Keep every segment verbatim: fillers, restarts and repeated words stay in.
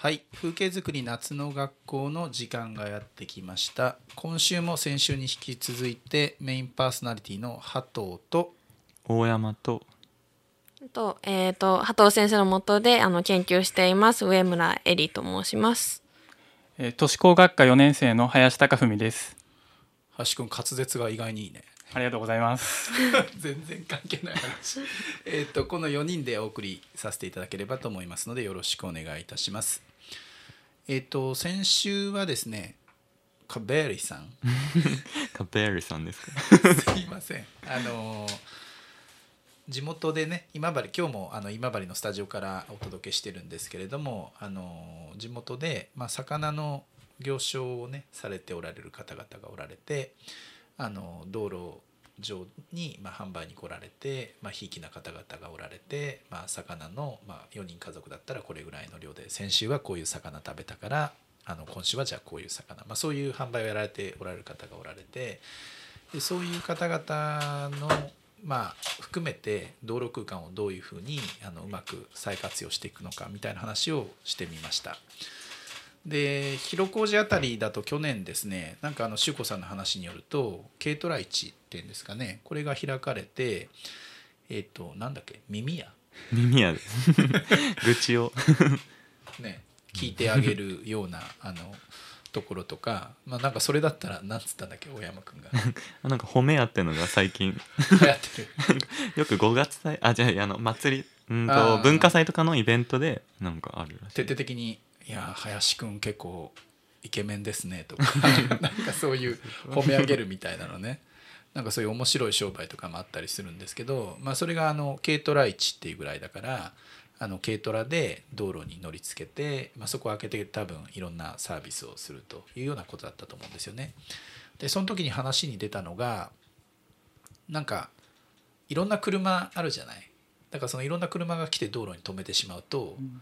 はい、風景づくり夏の学校の時間がやってきました。今週も先週に引き続いてメインパーソナリティの波藤と大山とと,、えー、と波藤先生の下であの研究しています上村恵里と申します。 えー、都市工学科よねん生の林貴文です。 林くん滑舌が意外にいいね。 ありがとうございます全然関係ない話えとこのよにんでお送りさせていただければと思いますのでよろしくお願いいたします。えっ、と先週はですねカベリさんカベリさんですかすいませんあの地元でね今治今日もあの今治のスタジオからお届けしてるんですけれどもあの地元で、まあ、魚の行商をねされておられる方々がおられてあの道路上に、まあ、販売に来られて、まあ、ひいきな方々がおられて、まあ、魚の、まあ、よにん家族だったらこれぐらいの量で先週はこういう魚食べたからあの今週はじゃあこういう魚、まあ、そういう販売をやられておられる方がおられてでそういう方々の、まあ、含めて道路空間をどういうふうにあのうまく再活用していくのかみたいな話をしてみました。で広小路あたりだと去年ですねなんかあの修子さんの話によると軽トラ市っていうんですかねこれが開かれてえっ、ー、となんだっけ耳屋耳屋です愚痴をね聞いてあげるようなあのところとか、まあ、なんかそれだったらなんつったんだっけ大山くんがなんか褒め合ってのが最近流行ってるよくごがつ祭あじゃああの祭りうんと文化祭とかのイベントでなんかあるらしい。 徹底的にいや林くん結構イケメンですねとかなんかそういう褒め上げるみたいなのねなんかそういう面白い商売とかもあったりするんですけど、まあ、それがあの軽トラ市っていうぐらいだからあの軽トラで道路に乗りつけて、まあ、そこを開けて多分いろんなサービスをするというようなことだったと思うんですよね。でその時に話に出たのがなんかいろんな車あるじゃない。だからそのいろんな車が来て道路に止めてしまうと、うん、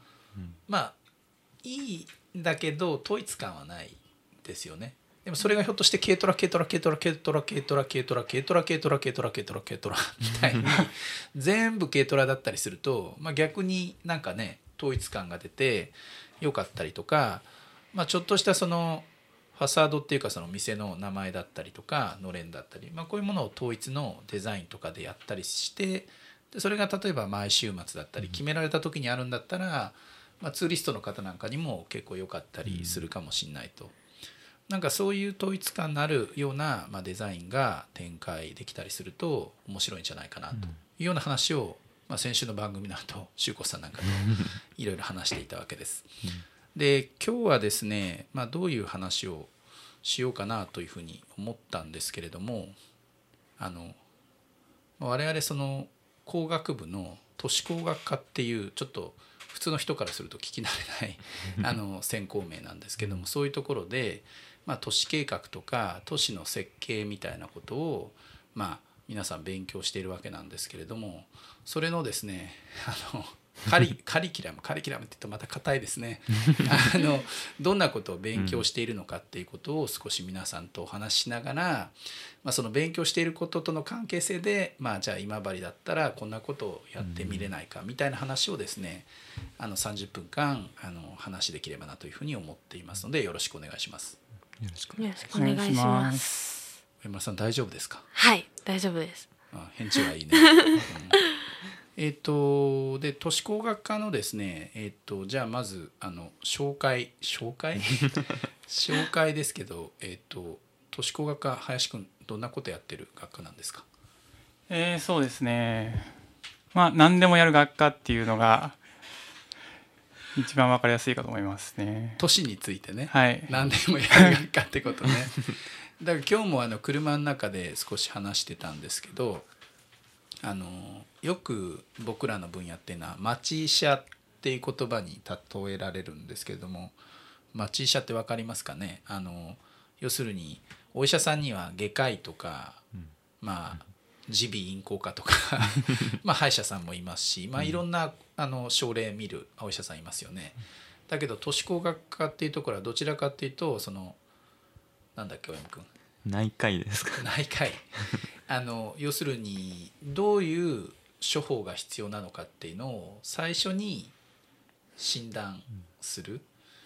まあいいんだけど統一感はないですよね。でもそれがひょっとして軽トラ軽トラ軽トラ軽トラ軽トラ軽トラ軽トラ軽トラ軽トラ軽トラ軽トラみたいに全部軽トラだったりすると、まあ、逆になんかね統一感が出てよかったりとか、まあ、ちょっとしたそのファサードっていうかその店の名前だったりとかのれんだったり、まあ、こういうものを統一のデザインとかでやったりしてでそれが例えば毎週末だったり決められた時にあるんだったらまあ、ツーリストの方なんかにも結構良かったりするかもしれないと、うん、なんかそういう統一感のあるような、まあ、デザインが展開できたりすると面白いんじゃないかなというような話を、まあ、先週の番組の後修子さんなんかといろいろ話していたわけです、うん、で今日はですね、まあ、どういう話をしようかなというふうに思ったんですけれどもあの我々その工学部の都市工学科っていうちょっと普通の人からすると聞き慣れないあの専攻名なんですけどもそういうところで、まあ、都市計画とか都市の設計みたいなことを、まあ、皆さん勉強しているわけなんですけれどもそれのですねあのカリ、カリキュラムカリキュラムって言うとまた硬いですねあのどんなことを勉強しているのかっていうことを少し皆さんとお話ししながら、まあ、その勉強していることとの関係性で、まあ、じゃあ今治だったらこんなことをやってみれないかみたいな話をですねあのさんじゅっぷんかんあの話できればなというふうに思っていますのでよろしくお願いします。 よろしくお願いします。 上村さん大丈夫ですか？ はい大丈夫です。 あ返事はいいね、うんえー、とで都市工学科のですね、えー、とじゃあまずあの紹介紹介紹介ですけど、えー、と都市工学科林くんどんなことやってる学科なんですか？ えー、そうですねまあ何でもやる学科っていうのが一番わかりやすいかと思いますね。 都市についてね、 はい、 何でもやる学科ってことねだから今日もあの車の中で少し話してたんですけどあのよく僕らの分野っていうのは町医者っていう言葉に例えられるんですけれども町医者って分かりますかね？あの要するにお医者さんには外科医とか、うん、まあ耳鼻咽喉科とかまあ歯医者さんもいますし、まあ、いろんなあの症例見るお医者さんいますよね。だけど都市工学科っていうところはどちらかっていうとそのなんだっけ大山君内科医ですか？ 内科医あの要するにどういう処方が必要なのかっていうのを最初に診断する、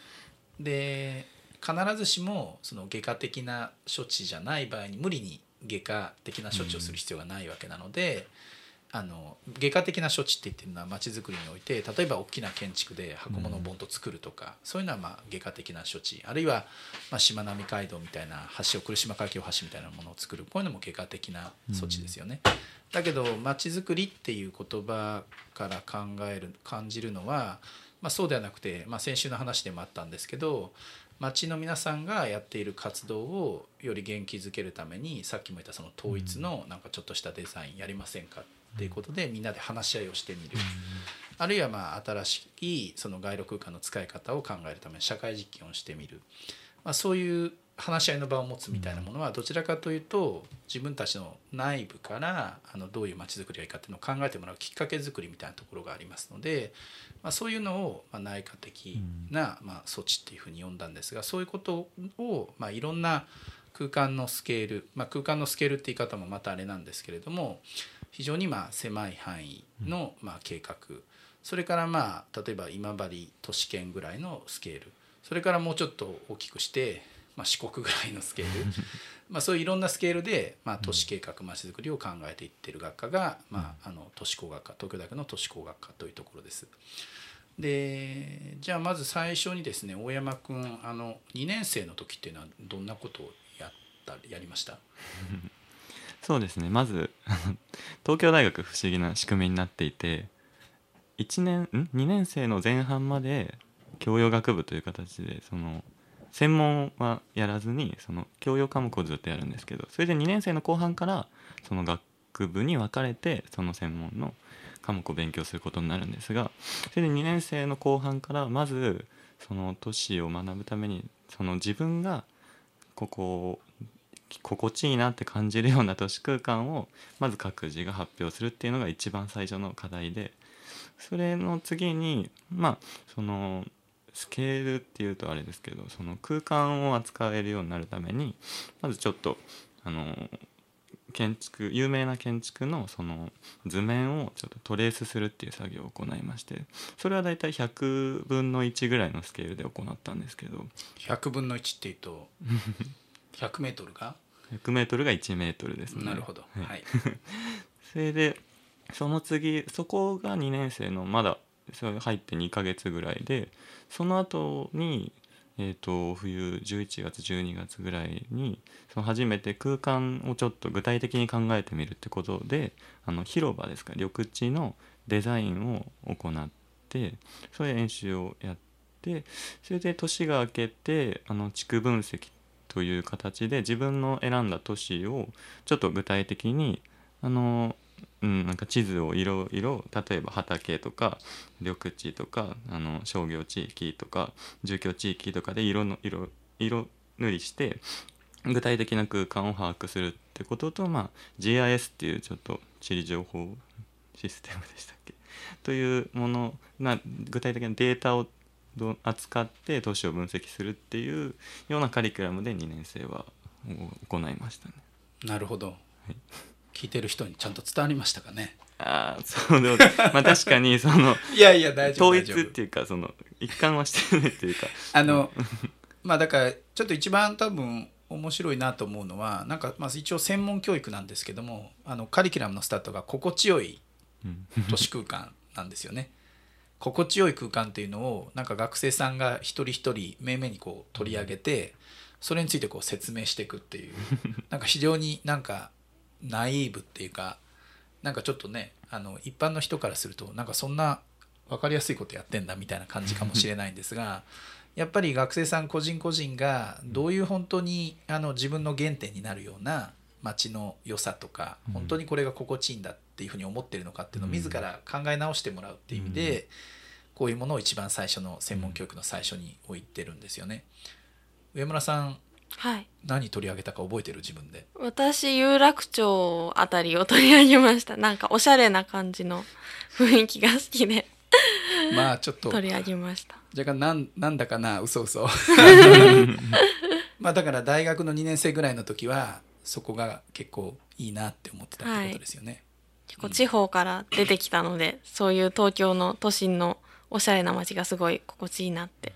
で必ずしもその外科的な処置じゃない場合に無理に外科的な処置をする必要がないわけなので、うん、あの外科的な処置って言ってるのはまちづくりにおいて例えば大きな建築で箱物をボンと作るとか、うん、そういうのはまあ外科的な処置、あるいはまあしまなみ海道みたいな橋を来島海峡橋みたいなものを作る、こういうのも外科的な措置ですよね、うん、だけどまちづくりっていう言葉から考える感じるのは、まあ、そうではなくて、まあ、先週の話でもあったんですけど、町の皆さんがやっている活動をより元気づけるために、さっきも言ったその統一のなんかちょっとしたデザインやりませんかっていうことでみんなで話し合いをしてみる、あるいはまあ新しいその街路空間の使い方を考えるために社会実験をしてみる、まあ、そういう話し合いの場を持つみたいなものはどちらかというと自分たちの内部からあのどういう街づくりがいいかっていうのを考えてもらうきっかけづくりみたいなところがありますので、まあ、そういうのをまあ内科的なまあ措置っていうふうに呼んだんですが、そういうことをまあいろんな空間のスケール、まあ、空間のスケールって言い方もまたあれなんですけれども、非常にまあ狭い範囲のまあ計画、それからまあ例えば今治都市圏ぐらいのスケール、それからもうちょっと大きくしてまあ四国ぐらいのスケールまあそういういろんなスケールでまあ都市計画まちづくりを考えていっている学科がまああの都市工学科、東京大学の都市工学科というところです。でじゃあまず最初にですね、大山くんあのにねん生の時っていうのはどんなことをやったやりました？ そうですね、まず東京大学不思議な仕組みになっていて、いちねんんにねん生の前半まで教養学部という形でその専門はやらずにその教養科目をずっとやるんですけど、それでにねん生の後半からその学部に分かれてその専門の科目を勉強することになるんですが、それでにねん生の後半からまずその都市を学ぶためにその自分がここを心地いいなって感じるような都市空間をまず各自が発表するっていうのが一番最初の課題で、それの次にまあそのスケールっていうとあれですけど、その空間を扱えるようになるためにまずちょっとあの建築有名な建築のその図面をちょっとトレースするっていう作業を行いまして、それはだいたいひゃくぶんのいちぐらいのスケールで行ったんですけど、 ひゃくぶんのいちっていうとひゃくメートルがひゃくメートルがいちメートルですね。 なるほど、はいはい、 それでその次そこがにねん生のまだそれ入ってにかげつぐらいで、その後にえーと冬じゅういちがつじゅうにがつぐらいにその初めて空間をちょっと具体的に考えてみるってことで、あの広場ですか、緑地のデザインを行って、それで演習をやって、それで年が明けてあの地区分析という形で自分の選んだ都市をちょっと具体的にあのうん、なんか地図をいろいろ、例えば畑とか緑地とかあの商業地域とか住居地域とかで色の色色塗りして具体的な空間を把握するってことと、まあ、ジーアイエス っていうちょっと地理情報システムでしたっけというものな具体的なデータを扱って都市を分析するっていうようなカリキュラムでにねん生は行いましたね。 なるほど、はい、聞いてる人にちゃんと伝わりましたかね。 ああそうでもまあ確かにそのいやいや大丈夫統一っていうかその一貫はしてないっていうかあのまあだからちょっと一番多分面白いなと思うのは、なんかまず一応専門教育なんですけども、あのカリキュラムのスタートが心地よい都市空間なんですよね。心地よい空間っていうのをなんか学生さんが一人一人面々にこう取り上げて、それについてこう説明していくっていうなんか非常になんかナイーブっていうか、なんかちょっとねあの一般の人からするとなんかそんな分かりやすいことやってんだみたいな感じかもしれないんですがやっぱり学生さん個人個人がどういう本当にあの自分の原点になるような街の良さとか、本当にこれが心地いいんだっていうふうに思ってるのかっていうのを自ら考え直してもらうっていう意味で、こういうものを一番最初の専門教育の最初に置いてるんですよね。上村さん、 はい、 何取り上げたか覚えてる？自分で。 私有楽町あたりを取り上げました。なんかおしゃれな感じの雰囲気が好きでまあちょっと取り上げました。 若干なんなんだかな嘘嘘まあだから大学のにねん生ぐらいの時はそこが結構いいなって思ってたってことですよね、はい、 結構地方から出てきたので、うん、そういう東京の都心のおしゃれな街がすごい心地いいなって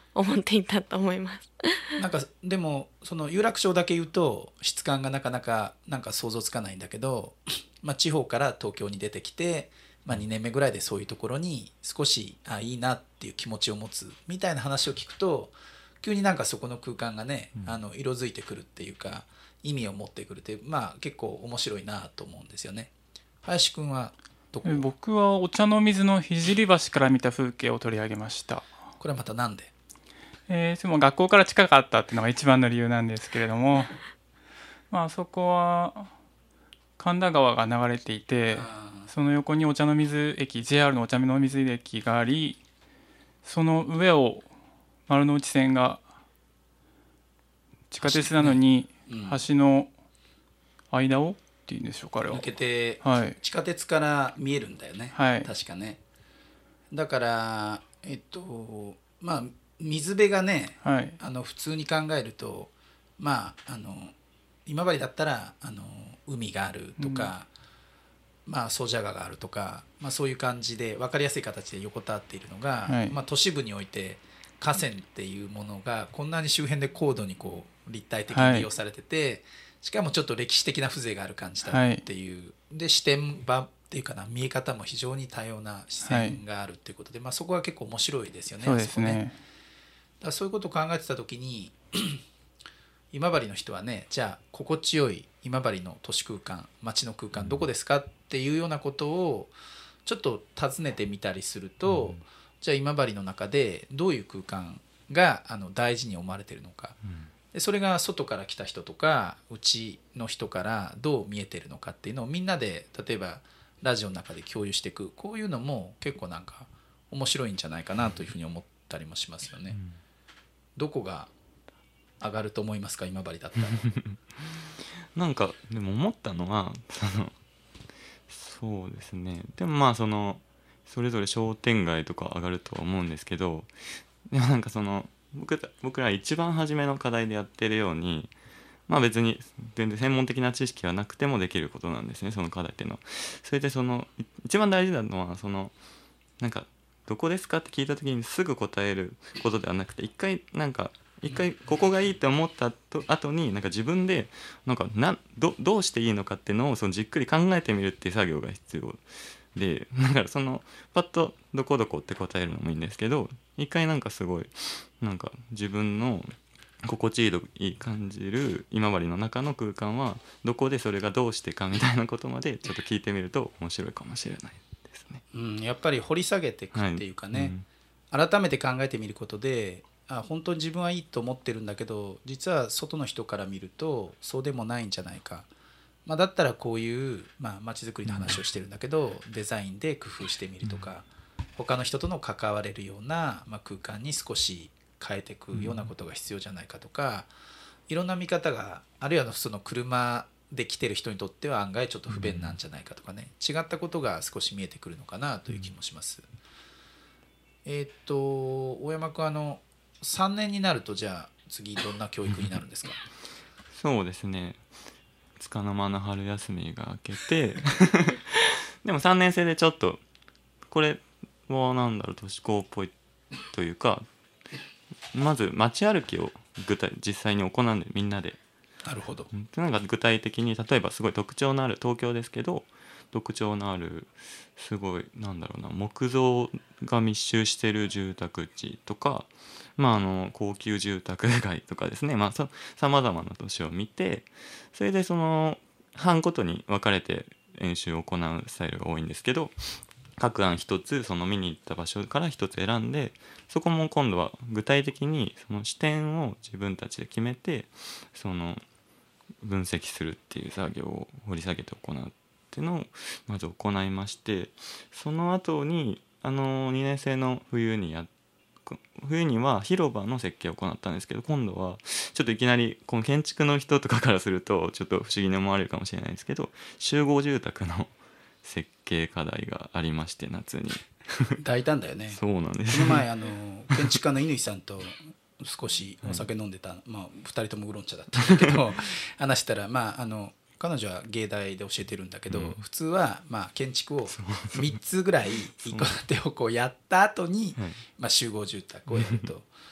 思っていたと思います。 なんかでもその有楽町だけ言うと質感がなかなかなんか想像つかないんだけど、まあ、地方から東京に出てきて、まあ、にねんめぐらいでそういうところに少しあいいなっていう気持ちを持つみたいな話を聞くと急になんかそこの空間がね、うん、あの色づいてくるっていうか意味を持ってくるってまあ結構面白いなと思うんですよね。林くんはどこ？ 僕はお茶の水の聖橋から見た風景を取り上げました。 これはまたなんで？ えー、でも学校から近かったっていうのが一番の理由なんですけれどもまあそこは神田川が流れていてその横にお茶の水駅 ジェイアール のお茶の水駅がありその上を丸ノ内線が地下鉄なのに橋の間をっていうんでしょうかあれを抜けて、 はい、 地下鉄から見えるんだよね、 はい、 確かね。だからえっとまあ水辺がね、はい、あの普通に考えるとまああの今治だったらあの海があるとか、うん、まあ総社川があるとか、まあ、そういう感じで分かりやすい形で横たわっているのが、はいまあ、都市部において河川っていうものがこんなに周辺で高度にこう立体的に利用されてて、はい、しかもちょっと歴史的な風情がある感じだっていう、はい、で視点場っていうかな見え方も非常に多様な視線があるっていうことで、はいまあ、そこは結構面白いですよね。 そうですね。 そこねだからそういうことを考えてた時に今治の人はねじゃあ心地よい今治の都市空間街の空間どこですかっていうようなことをちょっと尋ねてみたりすると、うん、じゃあ今治の中でどういう空間があの大事に思われているのか、うん、でそれが外から来た人とかうちの人からどう見えているのかっていうのをみんなで例えばラジオの中で共有していくこういうのも結構なんか面白いんじゃないかなというふうに思ったりもしますよね。うんどこが上がると思いますか今治だったらなんかでも思ったのはそのそうですねでもまあそのそれぞれ商店街とか上がるとは思うんですけどでもなんかその 僕, 僕ら一番初めの課題でやってるようにまあ別に全然専門的な知識はなくてもできることなんですねその課題っていうのは。それでその一番大事なのはそのなんかどこですかって聞いた時にすぐ答えることではなくて一回なんか一回ここがいいって思ったと後になんか自分でなんかな ど, どうしていいのかっていうのをそのじっくり考えてみるっていう作業が必要でだからそのパッとどこどこって答えるのもいいんですけど一回なんかすごいなんか自分の心地いい感じる今治の中の空間はどこでそれがどうしてかみたいなことまでちょっと聞いてみると面白いかもしれない。 うん、やっぱり掘り下げていくっていうかね、はいうん、改めて考えてみることであ本当に自分はいいと思ってるんだけど実は外の人から見るとそうでもないんじゃないか、まあ、だったらこういうまあ街づくりの話をしてるんだけど、うん、デザインで工夫してみるとか、うん、他の人との関われるような、まあ、空間に少し変えていくようなことが必要じゃないかとか、いろんな見方があるいはその車で来てる人にとっては案外ちょっと不便なんじゃないかとかね、違ったことが少し見えてくるのかなという気もします。うん、えー、っと大山君あのさんねんになるとじゃあ次どんな教育になるんですか？ そうですね束の間の春休みが明けてでもさんねん生でちょっとこれはなんだろう都市高っぽいというかまず街歩きを具体実際に行うんでみんなでなるほど。 なんか具体的に例えばすごい特徴のある東京ですけど特徴のあるすごいなんだろうな木造が密集している住宅地とか、まあ、あの高級住宅街とかですね、まあ、さまざまな都市を見てそれでその班ごとに分かれて演習を行うスタイルが多いんですけど各案一つその見に行った場所から一つ選んでそこも今度は具体的にその視点を自分たちで決めてその分析するっていう作業を掘り下げて行うっていうのをまず行いましてその後にあのにねん生の冬にや冬には広場の設計を行ったんですけど今度はちょっといきなりこの建築の人とかからするとちょっと不思議に思われるかもしれないですけど集合住宅の設計課題がありまして夏に大胆だよね。 そうなんです。 この前あの建築家の乾さんと少しお酒飲んでた、はい、まあ、ふたりともウーロン茶だったんだけど話したら、まあ、あの彼女は芸大で教えてるんだけど、うん、普通はまあ建築をみっつぐらい一戸建てをこうやった後に、はい、まあ、集合住宅をやると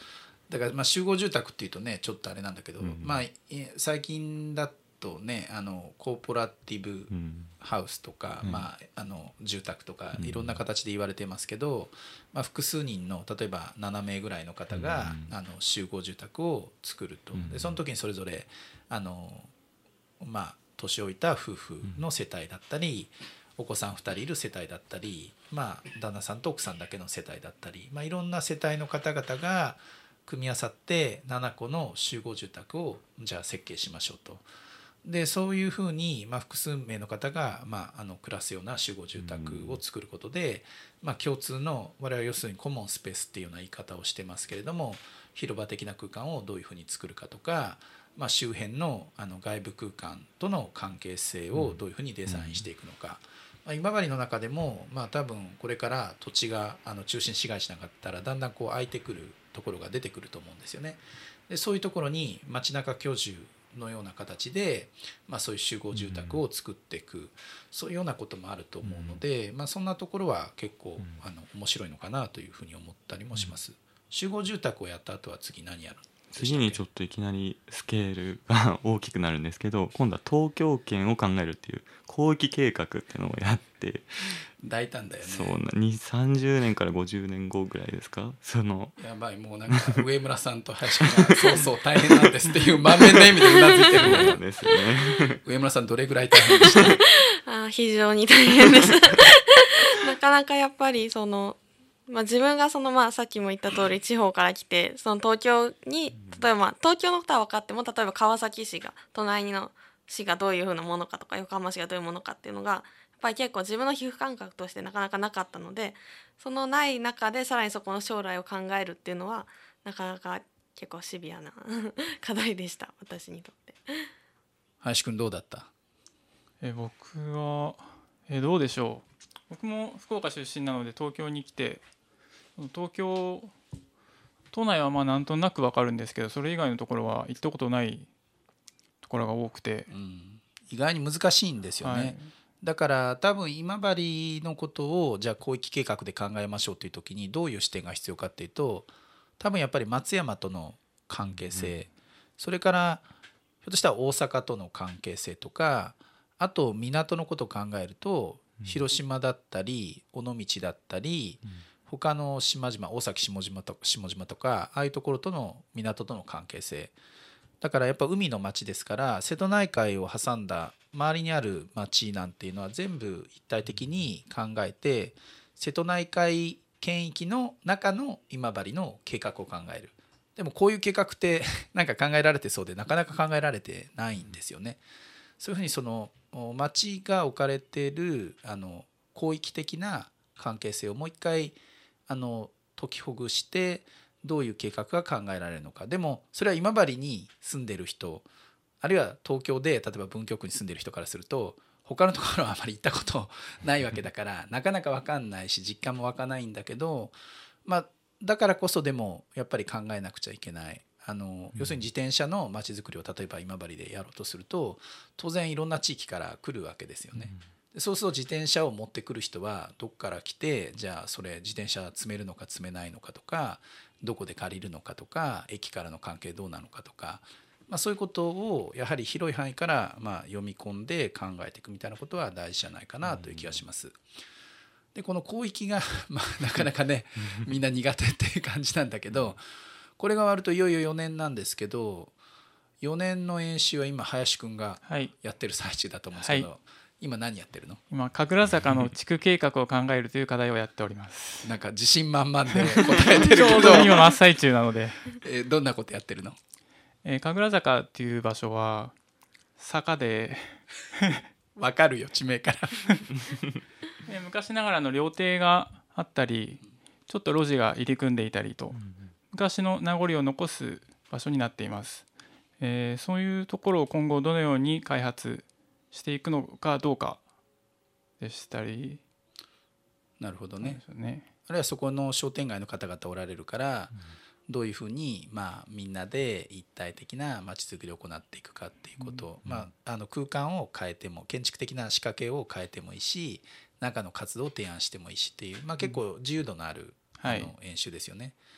だからまあ集合住宅っていうとねちょっとあれなんだけど、 うんまあ最近だとねあのコーポラティブハウスとか、 うんまあ、あの住宅とかうんいろんな形で言われてますけど、まあ、複数人の例えばななめいぐらいの方が、 うんあの集合住宅を作ると、 うんでその時にそれぞれあのまあ年老いた夫婦の世帯だったり、お子さんふたりいる世帯だったり、まあ、旦那さんと奥さんだけの世帯だったり、まあ、いろんな世帯の方々が組み合わさってななこの集合住宅をじゃあ設計しましょうと。でそういうふうに、まあ、複数名の方が、まあ、あの暮らすような集合住宅を作ることで、まあ、共通の我々は要するにコモンスペースっていうような言い方をしてますけれども、広場的な空間をどういうふうに作るかとか、まあ、周辺のあの外部空間との関係性をどういうふうにデザインしていくのか、まあ、今治の中でも、まあ、多分これから土地があの中心市街地なかったらだんだんこう空いてくるところが出てくると思うんですよね。でそういうところに街中居住のような形で、まあ、そういう集合住宅を作っていく、うん、そういうようなこともあると思うので、うんまあ、そんなところは結構、うん、あの面白いのかなというふうに思ったりもします、うん、集合住宅をやった後は次何やるの？ 次にちょっといきなりスケールが大きくなるんですけど、今度は東京圏を考えるっていう広域計画っていうのをやって大胆だよね。 そうにさんじゅうねんからごじゅうねんごぐらいですか。そのやばい、もうなんか上村さんと林くんがそうそう大変なんですっていう満面の笑みでうなずいてるそうですよね上村さんどれぐらい大変でしたあ非常に大変ですなかなかやっぱりそのまあ、自分がそのまあさっきも言った通り地方から来てその東京に例えばまあ東京のことは分かっても例えば川崎市が隣の市がどういうふうなものかとか横浜市がどういうものかっていうのがやっぱり結構自分の皮膚感覚としてなかなかなかったので、そのない中でさらにそこの将来を考えるっていうのはなかなか結構シビアな課題でした私にとって。 林くんどうだった？ え僕はえどうでしょう。僕も福岡出身なので東京に来て東京都内はまあなんとなく分かるんですけどそれ以外のところは行ったことないところが多くて、 うん、意外に難しいんですよね、はい、だから多分今治のことをじゃあ広域計画で考えましょうという時にどういう視点が必要かっていうと多分やっぱり松山との関係性、うん、それからひょっとしたら大阪との関係性とかあと港のことを考えると広島だったり尾道だったり、うん他の島々大崎下島とか下島とかああいうところとの港との関係性だからやっぱ海の町ですから瀬戸内海を挟んだ周りにある町なんていうのは全部一体的に考えて瀬戸内海圏域の中の今治の計画を考える。でもこういう計画ってなんか考えられてそうでなかなか考えられてないんですよね。そういうふうにその町が置かれているあの広域的な関係性をもう一回あの解きほぐしてどういう計画が考えられるのか。でもそれは今治に住んでる人あるいは東京で例えば文京区に住んでる人からすると他のところはあまり行ったことないわけだからなかなか分かんないし実感も湧かないんだけど、まあ、だからこそでもやっぱり考えなくちゃいけない。あの要するに自転車のまちづくりを例えば今治でやろうとすると当然いろんな地域から来るわけですよね。そうすると自転車を持ってくる人はどこから来てじゃあそれ自転車積めるのか積めないのかとかどこで借りるのかとか駅からの関係どうなのかとか、まあ、そういうことをやはり広い範囲からまあ読み込んで考えていくみたいなことは大事じゃないかなという気がします。でこの広域が、まあ、なかなかねみんな苦手っていう感じなんだけどこれが終わるといよいよよねんなんですけどよねんの演習は今林くんがやってる最中だと思うんですけど、はい、今何やってるの？ 今神楽坂の地区計画を考えるという課題をやっております。 なんか自信満々で答えてるけどちょうど今真っ最中なのでえどんなことやってるの？ えー、神楽坂っていう場所は坂でわかるよ地名から昔ながらの料亭があったりちょっと路地が入り組んでいたりと昔の名残を残す場所になっています、えー、そういうところを今後どのように開発していくのかどうかでしたり。 なるほど ね, ねあるいはそこの商店街の方々おられるから、うん、どういうふうに、まあ、みんなで一体的なまちづくりを行っていくかっていうことを、うんまあ、あの空間を変えても建築的な仕掛けを変えてもいいし中の活動を提案してもいいしっていう、まあ、結構自由度のある、うん、あの演習ですよね。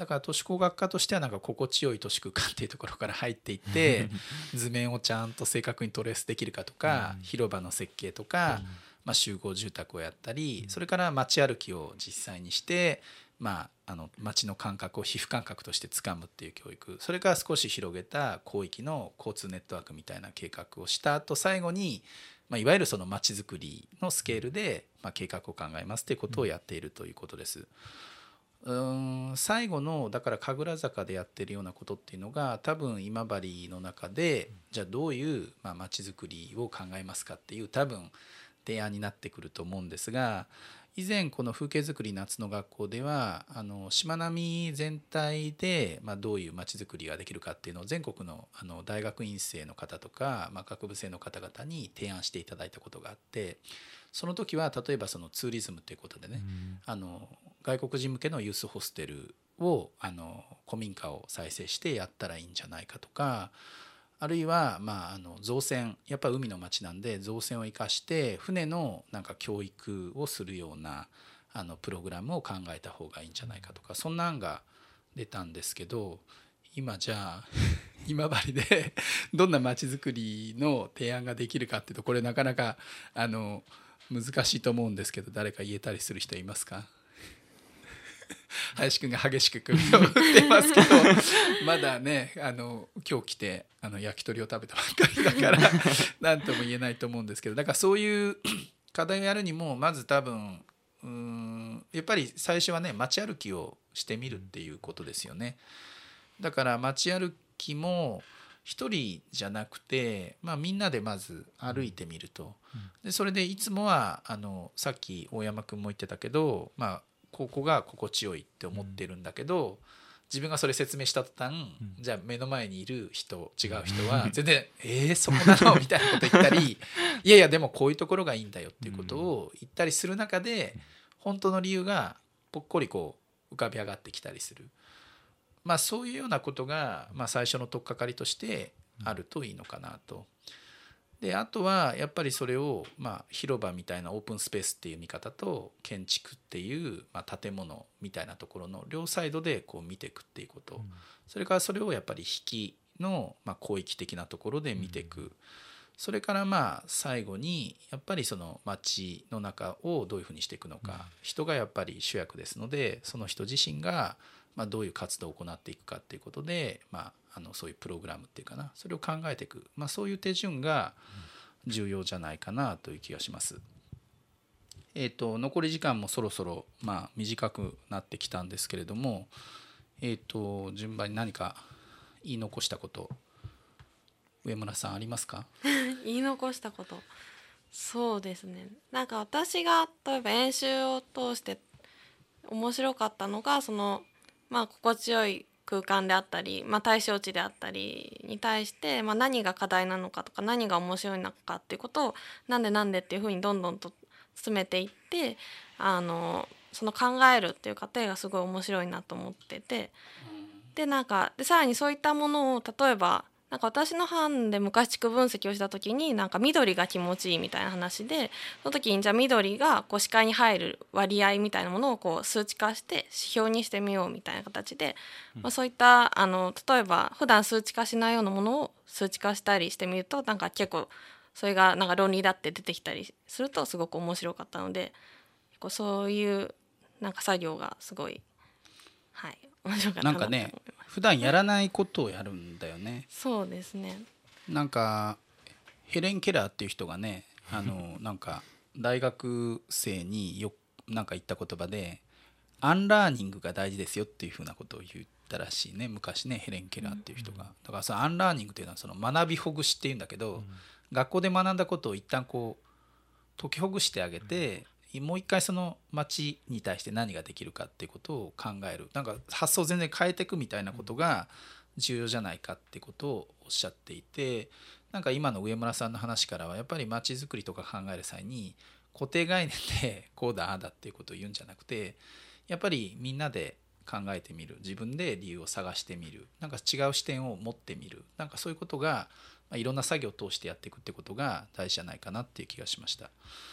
だから都市工学科としてはなんか心地よい都市空間っていうところから入っていって図面をちゃんと正確にトレースできるかとか、うん、広場の設計とか、うんまあ、集合住宅をやったり、それから街歩きを実際にして、まあ、あの街の感覚を皮膚感覚としてつかむっていう教育、それから少し広げた広域の交通ネットワークみたいな計画をした後、最後に、まあ、いわゆるその街づくりのスケールで、まあ、計画を考えますっていうことをやっているということです。うーん最後のだから神楽坂でやってるようなことっていうのが多分今治の中でじゃあどういうまあ街づくりを考えますかっていう多分提案になってくると思うんですが、以前この風景づくり夏の学校ではあのしまなみ全体でまあどういうまちづくりができるかっていうのを全国のあの大学院生の方とか、まあ、学部生の方々に提案していただいたことがあって、その時は例えばそのツーリズムということでね、うん、あの外国人向けのユースホステルをあの古民家を再生してやったらいいんじゃないかとか、あるいは、まあ、あの造船、やっぱり海の町なんで造船を生かして船のなんか教育をするようなあのプログラムを考えた方がいいんじゃないかとか、そんな案が出たんですけど、今じゃあ今治でどんな町づくりの提案ができるかっていうと、これなかなかあの難しいと思うんですけど、誰か言えたりする人いますか？林くんが激しく首を振ってますけどまだねあの今日来てあの焼き鳥を食べたばっかりだから何とも言えないと思うんですけど、だからそういう課題をやるにもまず多分うーんやっぱり最初はね街歩きをしてみるっていうことですよね。だから街歩きも一人じゃなくて、まあ、みんなでまず歩いてみると、でそれでいつもはあのさっき大山くんも言ってたけど、まあここが心地よいって思ってるんだけど、うん、自分がそれ説明した途端、うん、じゃあ目の前にいる人違う人は全然「えー、そこなの?」みたいなこと言ったり「いやいやでもこういうところがいいんだよ」っていうことを言ったりする中で、本当の理由がぽっこりこう浮かび上がってきたりする、まあそういうようなことが、まあ、最初の取っかかりとしてあるといいのかなと。であとはやっぱりそれを、まあ、広場みたいなオープンスペースっていう見方と建築っていう、まあ、建物みたいなところの両サイドでこう見ていくっていうこと、うん、それからそれをやっぱり引きの、まあ、広域的なところで見ていく、うん、それからまあ最後にやっぱりその街の中をどういうふうにしていくのか、うん、人がやっぱり主役ですので、その人自身がまあどういう活動を行っていくかっていうことで、まああのそういうプログラムっていうかな、それを考えていく、まあ、そういう手順が重要じゃないかなという気がします。えーと、残り時間もそろそろまあ短くなってきたんですけれども、えーと順番に何か言い残したこと上村さんありますか？ 言い残したこと、そうですね、なんか私が例えば演習を通して面白かったのが、そのまあ心地よい空間であったり、まあ、対象値であったりに対して、まあ、何が課題なのかとか何が面白いのかっていうことをなんでなんでっていうふうにどんどんと進めていって、あのその考えるっていう過程がすごい面白いなと思ってて、でなんかでさらにそういったものを例えばなんか私の班で昔地区分析をした時になんか緑が気持ちいいみたいな話で、その時にじゃあ緑がこう視界に入る割合みたいなものをこう数値化して指標にしてみようみたいな形で、まあ、そういったあの例えば普段数値化しないようなものを数値化したりしてみると、なんか結構それがなんか論理だって出てきたりするとすごく面白かったので、こうそういうなんか作業がすごい、はい、面白かったなと思います。 なんかね普段やらないことをやるんだよね。 そうですね。 なんかヘレン・ケラーっていう人がね、あのなんか大学生によなんか言った言葉でアンラーニングが大事ですよっていうふうなことを言ったらしいね、昔ね、ヘレン・ケラーっていう人が。だからそのアンラーニングっていうのはその学びほぐしっていうんだけど、学校で学んだことを一旦こう解きほぐしてあげて、もう一回その町に対して何ができるかっていうことを考える、なんか発想を全然変えていくみたいなことが重要じゃないかってことをおっしゃっていて、なんか今の上村さんの話からはやっぱり町づくりとか考える際に固定概念でこうだああだっていうことを言うんじゃなくて、やっぱりみんなで考えてみる、自分で理由を探してみる、なんか違う視点を持ってみる、なんかそういうことが、まあ、いろんな作業を通してやっていくってことが大事じゃないかなっていう気がしました。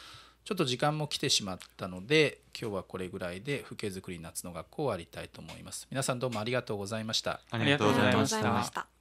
ちょっと時間も来てしまったので今日はこれぐらいで風景づくり夏の学校を終わりたいと思います。皆さんどうもありがとうございました。 ありがとうございましありがとうございまたした。